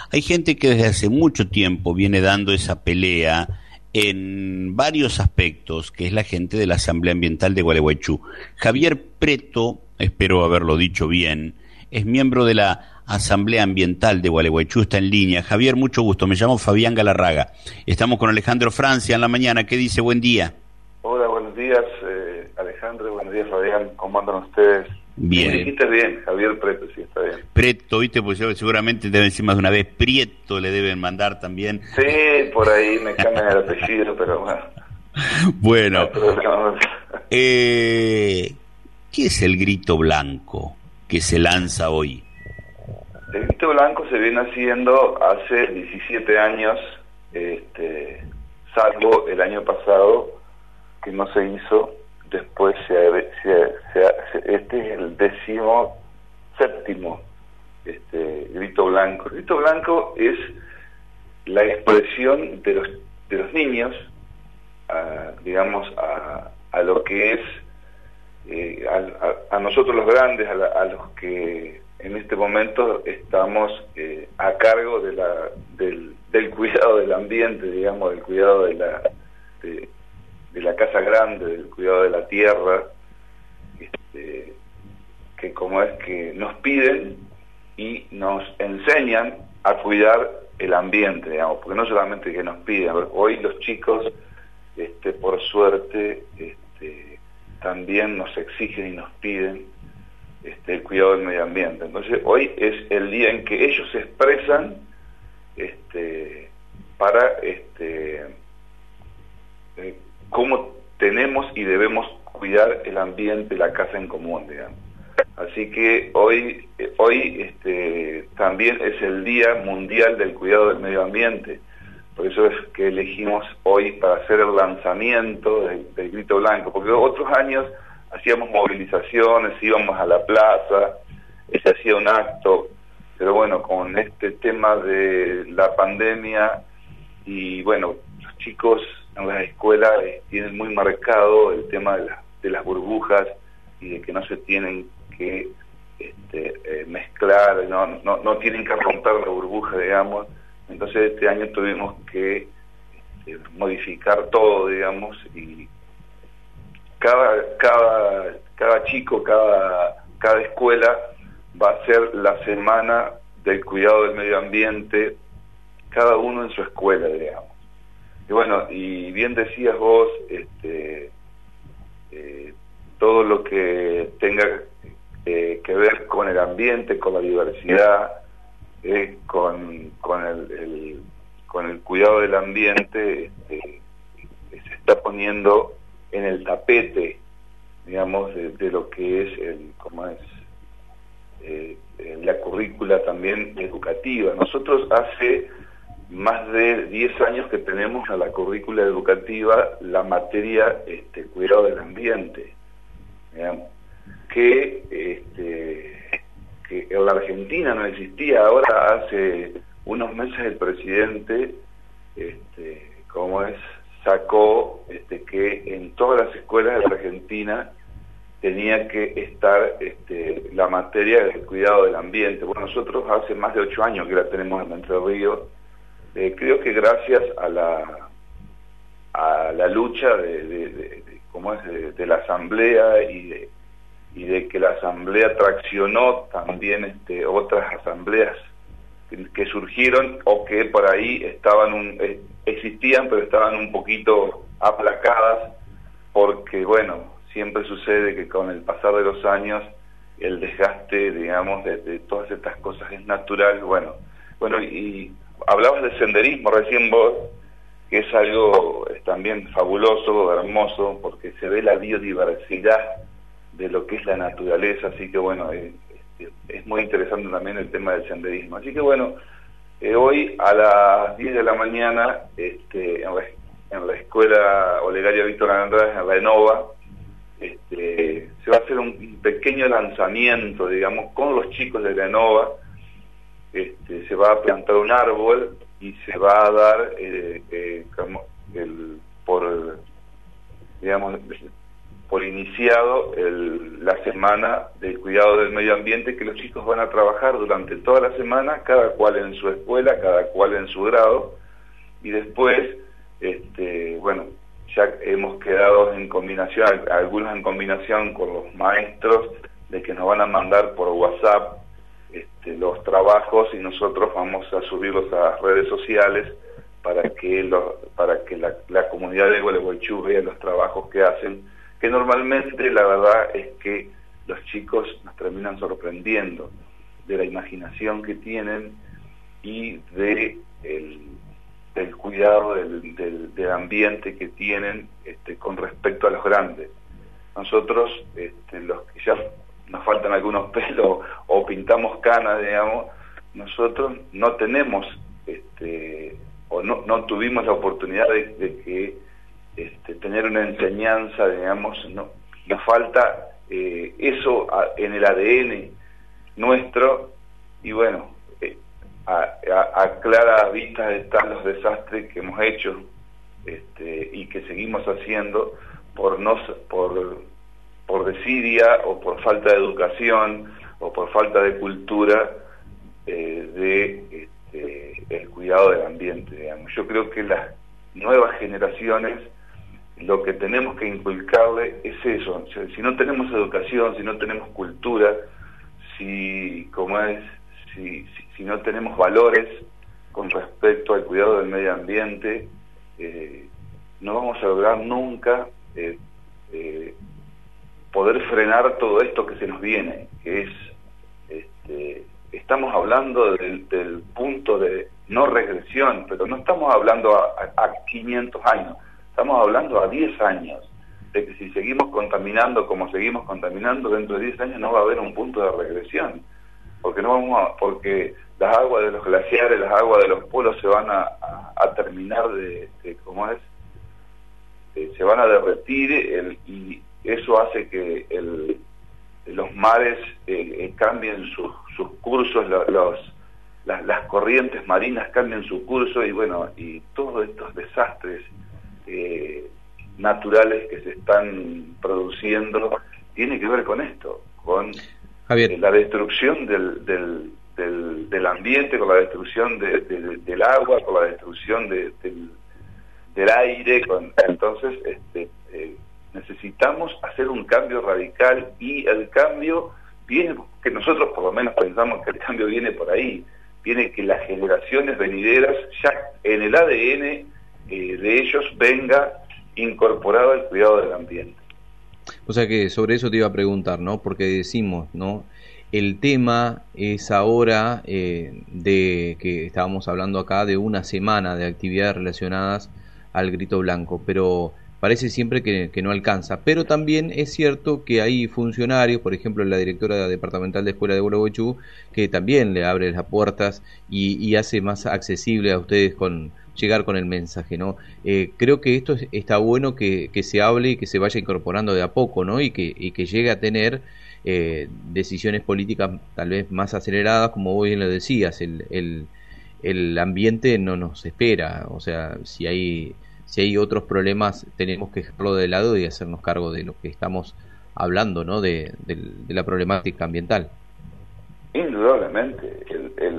Hay gente que desde hace mucho tiempo viene dando esa pelea en varios aspectos, que es la gente de la Asamblea Ambiental de Gualeguaychú. Javier Preto, espero haberlo dicho bien, es miembro de la Asamblea Ambiental de Gualeguaychú, está en línea. Javier, mucho gusto, me llamo Fabián Galarraga. Estamos con Alejandro Francia en la mañana. ¿Qué dice? Buen día. Hola, buenos días, Alejandro, buenos días, Fabián. ¿Cómo andan ustedes? Bien. Sí, dijiste bien, Javier Preto, sí, está bien. Preto, ¿viste? Pues seguramente deben decir más de una vez. Prieto le deben mandar también. Sí, por ahí me cambian el apellido, pero bueno. Bueno, No, ¿qué es el grito blanco que se lanza hoy? el grito blanco se viene haciendo hace 17 años, salvo el año pasado, que no se hizo. Después este es el 17º grito blanco. El grito blanco es la expresión de los niños, digamos, a lo que es a nosotros los grandes, a los que en este momento estamos a cargo del cuidado del ambiente, digamos, del cuidado de la casa grande, del cuidado de la tierra, que como es que nos piden y nos enseñan a cuidar el ambiente, digamos, porque no solamente que nos piden, hoy los chicos, por suerte, también nos exigen y nos piden el cuidado del medio ambiente. Entonces hoy es el día en que ellos se expresan para cómo tenemos y debemos cuidar el ambiente, la casa en común, digamos. Así que hoy también es el Día Mundial del Cuidado del Medio Ambiente. Por eso es que elegimos hoy para hacer el lanzamiento del Grito Blanco, porque otros años hacíamos movilizaciones, íbamos a la plaza, se hacía un acto, pero bueno, con este tema de la pandemia y bueno, los chicos en las escuelas tienen muy marcado el tema de las burbujas y de que no se tienen que mezclar, no tienen que romper la burbuja, digamos. Entonces este año tuvimos que modificar todo, digamos, y cada chico, cada escuela va a ser la semana del cuidado del medio ambiente, cada uno en su escuela, digamos. Y bueno, y bien decías vos, todo lo que tenga que ver con el ambiente, con la diversidad, con el cuidado del ambiente, se está poniendo en el tapete, digamos, de lo que es la currícula también educativa. Nosotros hace más de 10 años que tenemos a la currícula educativa la materia cuidado del ambiente, digamos, que en la Argentina no existía. Ahora hace unos meses el presidente sacó que en todas las escuelas de la Argentina tenía que estar la materia del cuidado del ambiente. Bueno, nosotros hace más de 8 años que la tenemos en Entre Ríos. Creo que gracias a la lucha de la asamblea y de que la asamblea traccionó también otras asambleas que surgieron o que por ahí existían, pero estaban un poquito aplacadas, porque bueno, siempre sucede que con el pasar de los años el desgaste, digamos, de todas estas cosas es natural. Bueno, y hablabas de senderismo recién vos, que es algo también fabuloso, hermoso, porque se ve la biodiversidad de lo que es la naturaleza, así que bueno, es muy interesante también el tema del senderismo. Así que bueno, hoy a las 10 de la mañana en la escuela Olegario Víctor Andrade, en la ENOVA, se va a hacer un pequeño lanzamiento, digamos, con los chicos de la ENOVA. Se va a plantar un árbol y se va a dar por iniciado la semana del cuidado del medio ambiente, que los chicos van a trabajar durante toda la semana, cada cual en su escuela, cada cual en su grado, y después, bueno, ya hemos quedado en combinación, algunos en combinación con los maestros, de que nos van a mandar por WhatsApp los trabajos, y nosotros vamos a subirlos a las redes sociales para que la comunidad de Gualeguaychú vea los trabajos que hacen, que normalmente la verdad es que los chicos nos terminan sorprendiendo de la imaginación que tienen y del cuidado del ambiente que tienen con respecto a los grandes. Nosotros, los que ya nos faltan algunos pelos o pintamos canas, digamos, nosotros no tenemos o no tuvimos la oportunidad de que tener una enseñanza, digamos, nos falta eso en el ADN nuestro, y bueno, a claras vistas están los desastres que hemos hecho y que seguimos haciendo por desidia o por falta de educación o por falta de cultura el cuidado del ambiente, digamos. Yo creo que las nuevas generaciones lo que tenemos que inculcarle es eso. O sea, si no tenemos educación, si no tenemos cultura, si no tenemos valores con respecto al cuidado del medio ambiente, no vamos a lograr nunca poder frenar todo esto que se nos viene, que es estamos hablando del punto de no regresión, pero no estamos hablando a 500 años, estamos hablando a 10 años, de que si seguimos contaminando como seguimos contaminando, dentro de 10 años no va a haber un punto de regresión, porque porque las aguas de los glaciares, las aguas de los polos se van a terminar se van a derretir, y eso hace que los mares cambien sus cursos, las corrientes marinas cambien su curso, y bueno, y todos estos desastres naturales que se están produciendo tiene que ver con esto, con la destrucción del ambiente, con la destrucción del agua, con la destrucción del aire. Entonces necesitamos hacer un cambio radical, y el cambio viene, que nosotros por lo menos pensamos que el cambio viene por ahí, viene que las generaciones venideras, ya en el ADN de ellos venga incorporado el cuidado del ambiente. O sea que sobre eso te iba a preguntar, ¿no? Porque decimos, ¿no? El tema es ahora de que estábamos hablando acá de una semana de actividades relacionadas al Grito Blanco, pero parece siempre que no alcanza. Pero también es cierto que hay funcionarios, por ejemplo la directora departamental de Escuela de Gualeguaychú, que también le abre las puertas y hace más accesible a ustedes llegar con el mensaje, ¿no? Creo que esto está bueno que se hable y que se vaya incorporando de a poco, ¿no? Y que llegue a tener decisiones políticas tal vez más aceleradas, como vos bien lo decías. El ambiente no nos espera, o sea, si hay otros problemas tenemos que dejarlo de lado y hacernos cargo de lo que estamos hablando, ¿no? De la problemática ambiental. Indudablemente,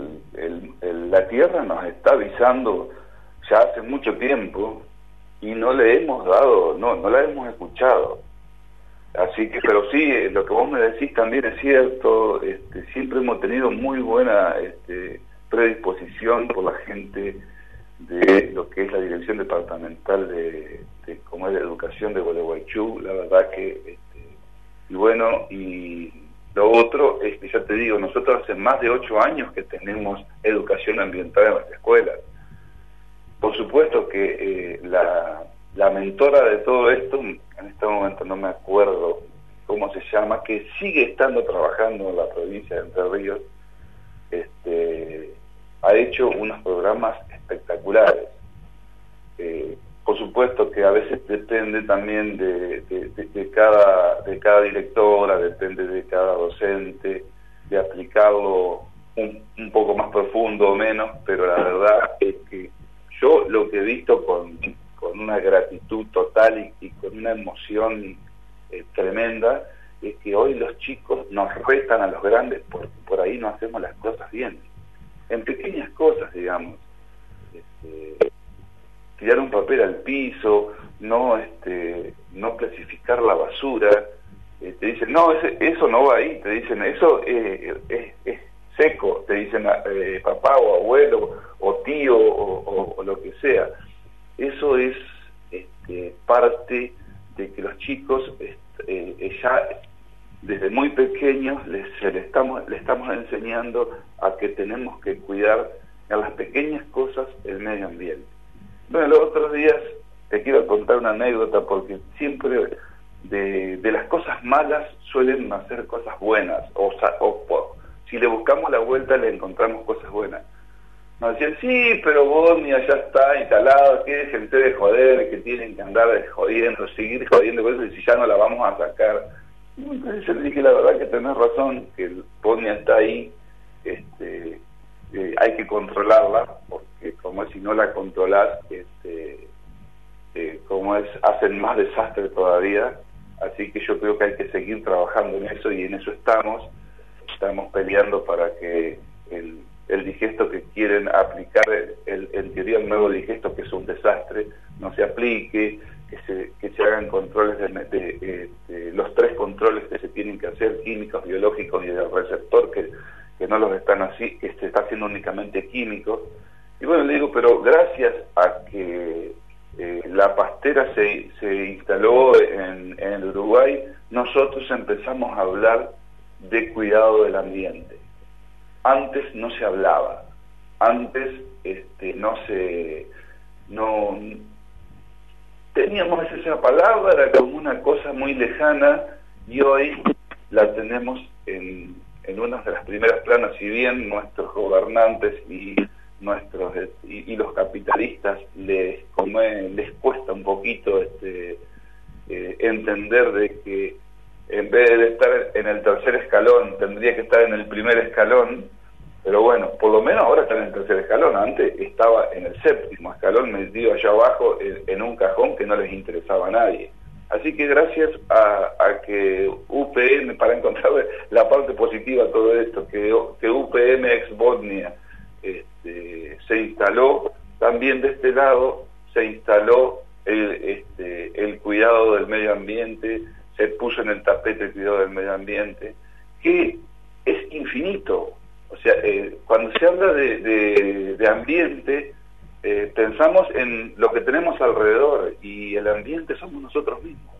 la Tierra nos está avisando ya hace mucho tiempo y no le hemos dado, no la hemos escuchado. Así que, pero sí, lo que vos me decís también es cierto. Siempre hemos tenido muy buena predisposición por la gente de lo que es la Dirección Departamental de Educación de Gualeguaychú. La verdad que y bueno, y lo otro es que ya te digo, nosotros hace más de 8 años que tenemos educación ambiental en las escuelas. Por supuesto que la mentora de todo esto, en este momento no me acuerdo cómo se llama, que sigue estando trabajando en la provincia de Entre Ríos, ha hecho unos programas espectaculares. Por supuesto que a veces depende también de cada directora, depende de cada docente, de aplicarlo un poco más profundo o menos, pero la verdad es que yo lo que he visto con una gratitud total y con una emoción tremenda, es que hoy los chicos nos retan a los grandes porque por ahí no hacemos las cosas bien, en pequeñas cosas, digamos, tirar un papel al piso, no clasificar la basura, te dicen, no, eso no va ahí, te dicen, eso es seco, te dicen papá o abuelo o tío o lo que sea. Eso es parte de que los chicos ya desde muy pequeños le estamos enseñando a que tenemos que cuidar en las pequeñas cosas el medio ambiente. Bueno, los otros días te quiero contar una anécdota, porque siempre de las cosas malas suelen nacer cosas buenas, o si le buscamos la vuelta le encontramos cosas buenas. Nos decían, sí, pero Bosnia ya está instalado, que gente de joder, que tienen que andar jodiendo, seguir jodiendo con eso, y si ya no la vamos a sacar. Entonces yo le dije, la verdad que tenés razón, que Bosnia está ahí, hay que controlarla, porque como es, si no la controlás, hacen más desastre todavía. Así que yo creo que hay que seguir trabajando en eso, y en eso estamos peleando para que el digesto que quieren aplicar, en teoría el nuevo digesto, que es un desastre, no se aplique, que se hagan controles de los 3 controles que se tienen que hacer, químicos, biológicos y del receptor, que no los están así, que se está haciendo únicamente químicos. Y bueno, le digo, pero gracias a que la pastera se instaló en el Uruguay, nosotros empezamos a hablar de cuidado del ambiente. Antes no se hablaba, antes no teníamos esa palabra como una cosa muy lejana, y hoy la tenemos en una de las primeras planas. Si bien nuestros gobernantes y los capitalistas les cuesta un poquito entender de que en vez de estar en el tercer escalón tendría que estar en el primer escalón, pero bueno, por lo menos ahora está en el tercer escalón. Antes estaba en el séptimo escalón, metido allá abajo en un cajón que no les interesaba a nadie. Así que gracias a que UPM, para encontrar la parte positiva de todo esto, que UPM ex Bosnia se instaló, también de este lado se instaló el cuidado del medio ambiente, se puso en el tapete el cuidado del medio ambiente, que es infinito. O sea, cuando se habla de ambiente, pensamos en lo que tenemos alrededor, y el ambiente somos nosotros mismos.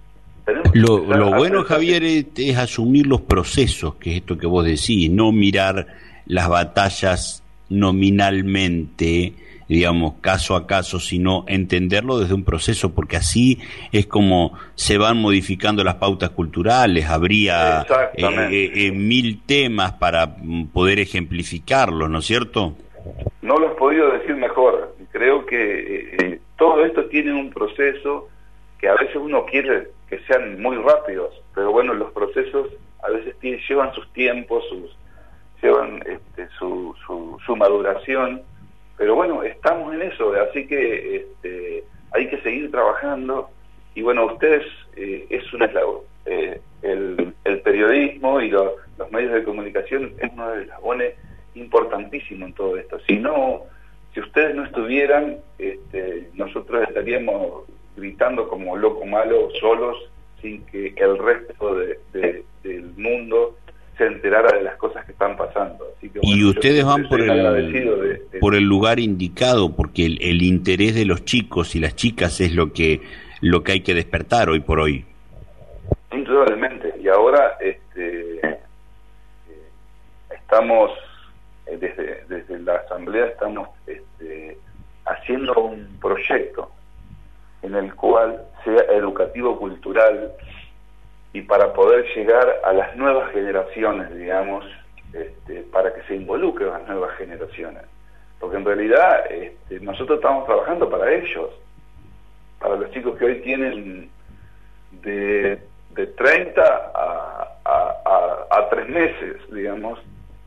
Lo bueno, Javier, es asumir los procesos, que es esto que vos decís, no mirar las batallas nominalmente, digamos, caso a caso, sino entenderlo desde un proceso, porque así es como se van modificando las pautas culturales. Habría 1000 temas para poder ejemplificarlos, ¿no es cierto? No lo has podido decir mejor. Creo que todo esto tiene un proceso que a veces uno quiere que sean muy rápidos, pero bueno, los procesos a veces llevan sus tiempos, llevan su maduración. Pero bueno, estamos en eso, así que hay que seguir trabajando. Y bueno, ustedes, es un eslabón, el periodismo y los medios de comunicación es uno de los eslabones importantísimo en todo esto. Si ustedes no estuvieran, nosotros estaríamos gritando como loco malo solos, sin que el resto del mundo se enterara de las cosas que están pasando. Así que, bueno, y ustedes van por el lugar indicado, porque el interés de los chicos y las chicas es lo que hay que despertar hoy por hoy. Indudablemente. Y ahora estamos desde la asamblea estamos haciendo un proyecto en el cual sea educativo, cultural, y para poder llegar a las nuevas generaciones, digamos, para que se involucren las nuevas generaciones. Porque en realidad nosotros estamos trabajando para ellos, para los chicos que hoy tienen de 30 a 3 meses, digamos.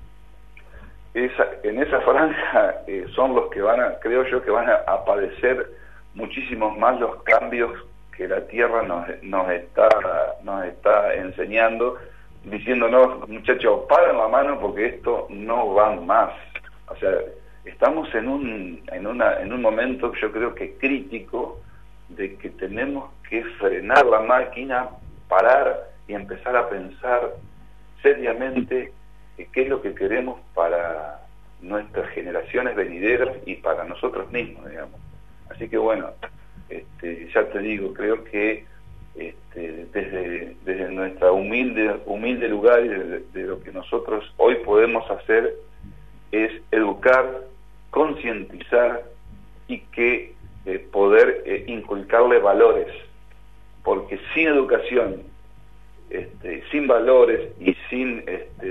En esa franja son los que creo yo que van a padecer muchísimos más los cambios que la tierra nos está enseñando, diciéndonos, muchachos, paren la mano porque esto no va más. O sea, estamos en un momento, yo creo que crítico, de que tenemos que frenar la máquina, parar y empezar a pensar seriamente qué es lo que queremos para nuestras generaciones venideras y para nosotros mismos, digamos. Así que bueno, ya te digo, creo que desde nuestra humilde lugar y de lo que nosotros hoy podemos hacer es educar, concientizar y que poder inculcarle valores, porque sin educación, sin valores y sin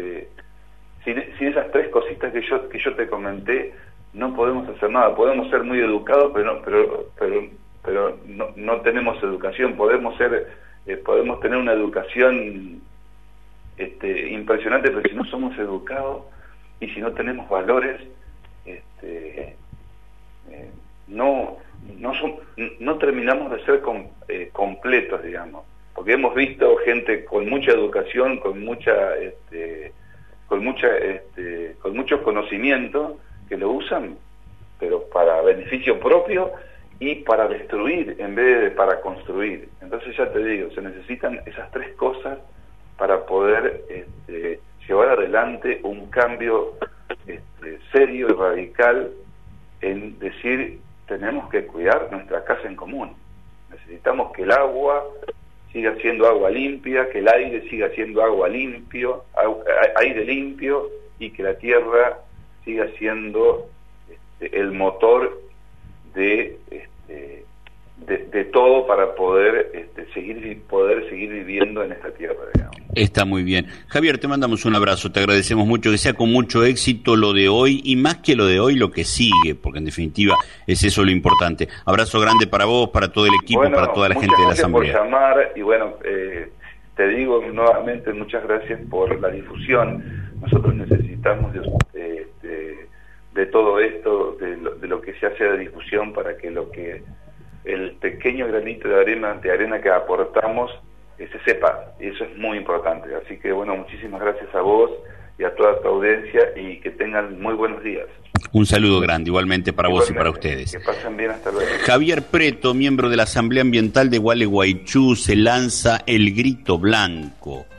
esas tres cositas que yo te comenté, no podemos hacer nada. Podemos ser muy educados, pero no tenemos educación. Podemos tener una educación impresionante, pero si no somos educados y si no tenemos valores, no terminamos de ser completos, digamos, porque hemos visto gente con mucha educación, con muchos conocimientos, que lo usan pero para beneficio propio y para destruir en vez de para construir. Entonces ya te digo, se necesitan esas tres cosas para poder llevar adelante un cambio serio y radical en decir, tenemos que cuidar nuestra casa en común. Necesitamos que el agua siga siendo agua limpia, que el aire siga siendo aire limpio, y que la tierra siga siendo el motor de todo para poder seguir viviendo en esta tierra, digamos. Está muy bien. Javier, te mandamos un abrazo, te agradecemos mucho, que sea con mucho éxito lo de hoy, y más que lo de hoy, lo que sigue, porque en definitiva es eso lo importante. Abrazo grande para vos, para todo el equipo, bueno, para toda la gente de la Asamblea. Muchas gracias por llamar, y bueno, te digo nuevamente muchas gracias por la difusión. Nosotros necesitamos de todo esto, de lo que se hace de difusión, para que el pequeño granito de arena que aportamos se sepa, y eso es muy importante. Así que bueno, muchísimas gracias a vos y a toda tu audiencia, y que tengan muy buenos días. Un saludo grande, igualmente para vos y para ustedes. Que pasen bien, hasta luego. Javier Preto, miembro de la Asamblea Ambiental de Gualeguaychú, se lanza el grito blanco.